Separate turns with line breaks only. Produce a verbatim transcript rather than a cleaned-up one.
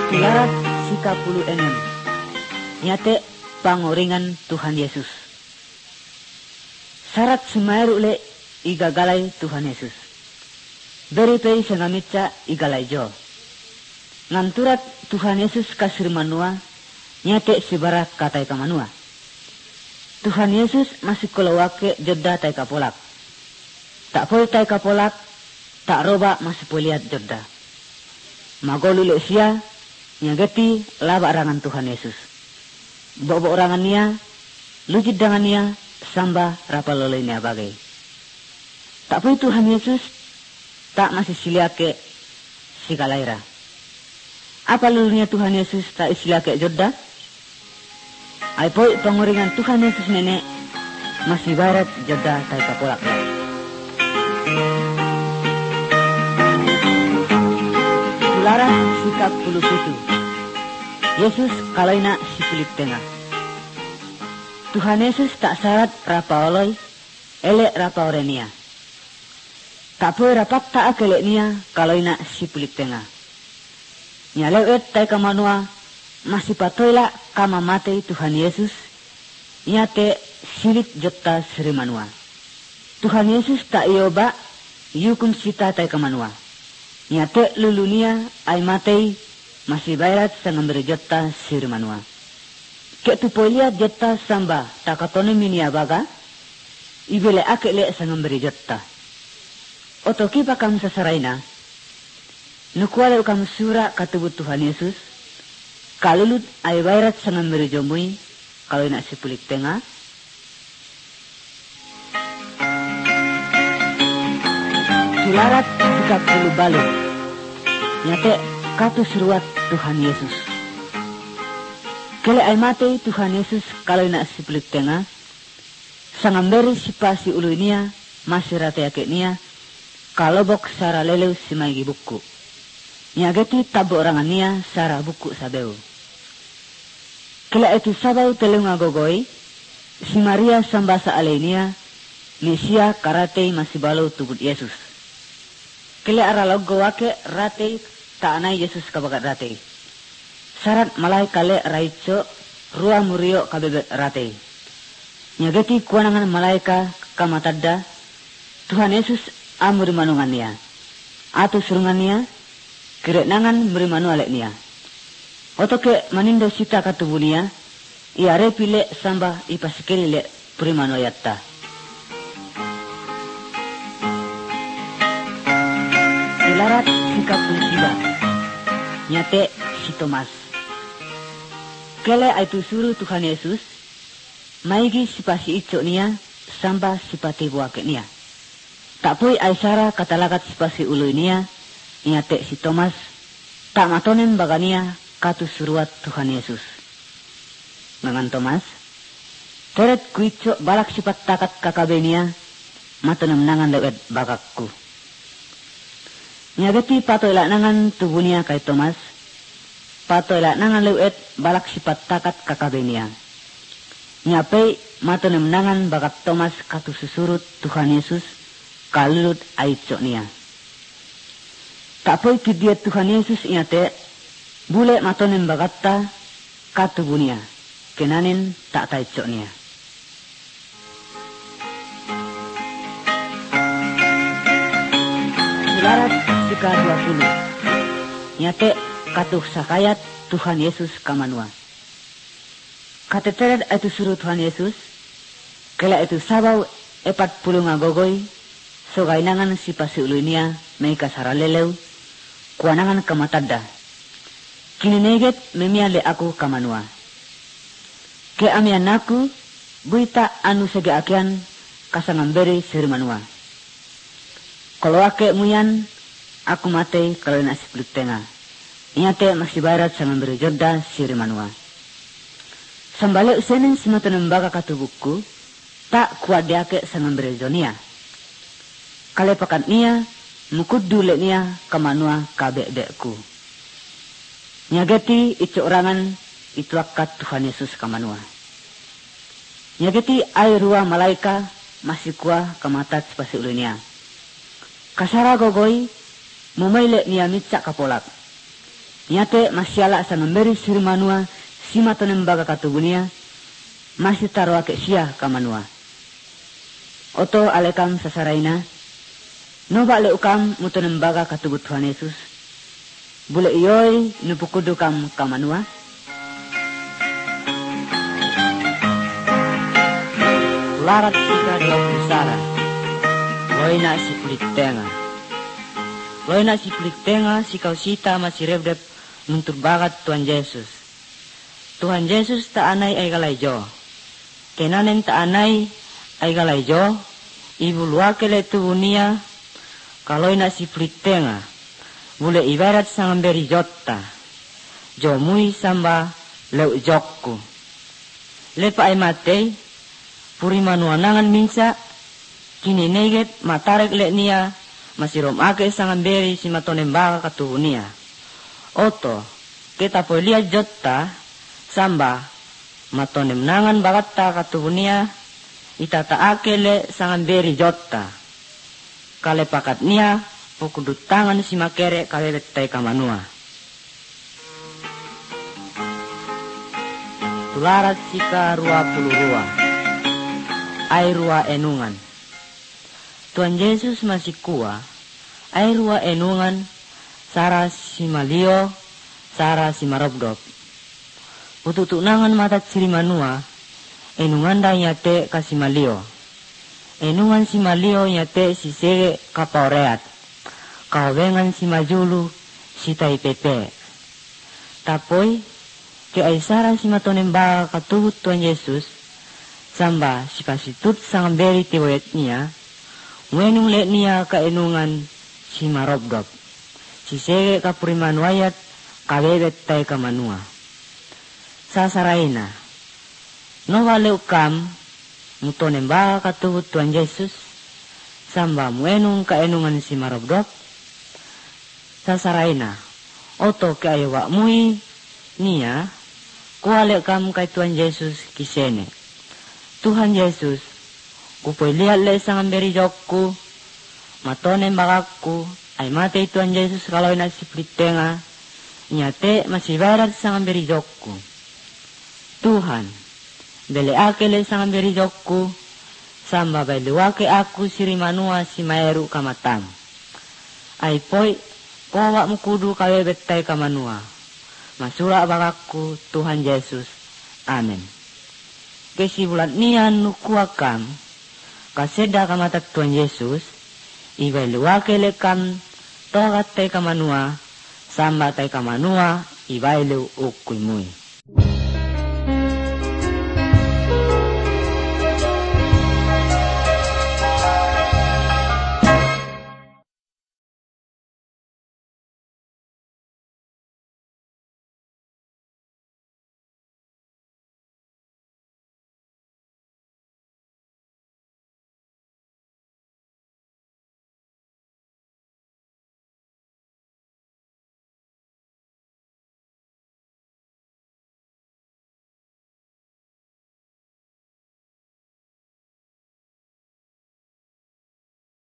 Larat sikapulu enem. Nyate pangoringan Tuhan Yesus. Syarat sumaru le igagalay Tuhan Yesus. Beripay sangamitsa igalay jo. Nganturat Tuhan Yesus kasir manua, nyate sibarak katay kamanua. Tuhan Yesus masih kolawake joda tay kapolak. Tak pol tay kapolak, tak roba masih poliat joda. Magolule siya, nyageti laba arangan Tuhan Yesus. Bobo orangan niya, lujid dangan niya, samba rapalolay niya bagay. Tak pol Tuhan Yesus, tak masih siliake sigalaira. Apa lulunya Tuhan Yesus tak isiliake joda? Ay po panguringan Tuhan Yesus nenek masih barat joda tay kapolak lah. Lara sikap puluh putu. Yesus kalaina sipulik tengah. Tuhan Yesus tak syarat rapa oloy, elek rapa orenia. Tak boleh rapat tak akelek nia kalaina sipulik tengah. Nyalewet tay kamanua masih patoila kama mate Tuhan Yesus. Nyate silit jotta seri manua. Tuhan Yesus tak ioba yukun sita tay kamanua. Nyate lulunia ay matei masih bayrat sa ngambere jotta siri manua. Ke tupolia jotta samba takatone minia baga ibele akele sa ngambere jotta. Otoki pakam sasaraina nukwale ukam sura katubut Tuhan Yesus kalulut ay bayrat sa ngambere jomui kalau nak sipulik tengah. Sularat tiga puluh balik. Nyate katus ruat Tuhan Yesus. Kele ay mate Tuhan Yesus kalau nak sipulik tengah. Sangamberi sipasi ulu niya masih ratayake niya kalobok sara lelew simaigi buku. Nyageti tabo orangan niya sara buku sabeu. Kele itu sabau telunga gogoy si Maria sambasa alenia Mesia karate masih balau tubut Yesus. Kele aralog gowake rate taanay Yesus kabagat rate. Sarat malay kale raicho rua murio kabebet rate. Nyageti kuanangan malaika kamatadda Tuhan Yesus amuri manungan niya. Atu surungan niya kirenangan muri manu alek niya. Otoke manindo sita katubu niya iare pile samba ipasikeli le primano yatta. Larat sikap tiba. Nyate si Thomas. Kele itu suruh Tuhan Yesus maigi sipasi icok niya samba sipati buake niya. Tak pui aisara katalakat sipasi ulu niya nyate si Thomas tak matonen bagania katu suruat Tuhan Yesus. Mangan Thomas teret kuicok balak sipat takat kakabe niya matonem nangan lewet bagakku. Nyageti patoila nangan tubuhnya kay Thomas. Patoila nangan lewet balak sifat takat kakabenia. Nyapay matonem nangan bakat Thomas katu susurut Tuhan Yesus kalulut aitso niya. Tapoy kidiet Tuhan Yesus inyate bule matonem bagatta katubunia kenanin tak taitso niya. Larat Jika dua puluh. Nyate katuh sakayat Tuhan Yesus kamanua. Kateteret itu suruh Tuhan Yesus. Kela itu sabau epat puluh ngagogoy. Sogainangan si pasiulunia meika saralelew. Kuanangan kamatadda. Kinineget memiale aku kamanua. Ke amian aku buita anu sege akian kasangamberi sirmanua. Kalau ake muyan, aku mate kalau nasi pelik tengah. Inyate masih barat sama beri joda siri manua. Sambale usenen semata nembaga katubuku, tak kuat diake sama beri zonia. Kale pakat nia, mukut dule nia kamanua kabek-bekku. Nyageti itu orangan itu akat Tuhan Yesus kamanua. Nyageti air rua malaika masih kuah kamatat sepasi ulunia. Kasara gogoy mumayle niya mitsa kapolak. Nyate masyala sa memberi siri manua sima tonembaga katubunia masih taruh ke sia kamanua. Oto alekam sasaraina no bale ukam mutonembaga katubut Tuhan Yesus. Bule iyoi nupukudukam kamanua. Larat sika dua pusara. Loina si kulit tenga. Loina si kulit tenga si kau sita masih rebdep nuntut bagat Tuhan Yesus. Tuhan Yesus ta anai ay galaijo. Kenanen ta anai ay galaijo. Ibu luakele tubunia. Kaloina si kulit tenga. Bule ibarat sang beri jotta. Jomui samba leu jokku. Lepa ay matei. Puri manuanangan minsa. Kini neget matarek le nia. Masih rom ake sang beri si matonembaga katubunia. Oto, kita po lihat jotta, samba, matonem nangan bagata katubunia, itata akele sangan beri jotta. Kale pakat nia, pokudut tangan si makere kale betai kamanua. Tularat sika rua puluh rua, ai rua enungan. Tuhan Yesus masih kuah, ai rua enungan, Sara si malio, Sara si marobdop. Ututuk nangan mata ciri manua, enungan da nyate kasi malio. Enungan si malio nyate si sege kaporeat. Kawengan si majulu si tai pepe. Tapoi, ke ay Sara si matonembaga katubut Tuhan Yesus, samba si pasitut sang beri tiwet niya, wenung le niya ka enungan si marobdop. Si sege kapuriman wayat kabebet tay kamanua. Sasaraina. No wale ukam mutonembaga katubut Tuhan Yesus. Samba muenung kaenungan si marobdop. Sasaraina. Oto ke ayo wak mui niya. Kuwale kam kay Tuhan Yesus kisene. Tuhan Yesus. Kupoy lihat le sang beri jokku. Matonembagaku. Ay mate Tuhan Yesus kalau ina si plitenga. Nyate masih barat sang beri jokku. Tuhan. Bele akele sang beri jokku. Samba bele wake aku siri manua si maeru kamatang. Ay poi. Kowak mukudu kawe betai kamanua. Masura bagaku Tuhan Yesus. Amin. Kesibulat nian nukuakam. Kaseda kamata Tuhan Yesus. Ibai luwake lekam togat tay kamanua, samba tay kamanua, ibai lu ukui mui.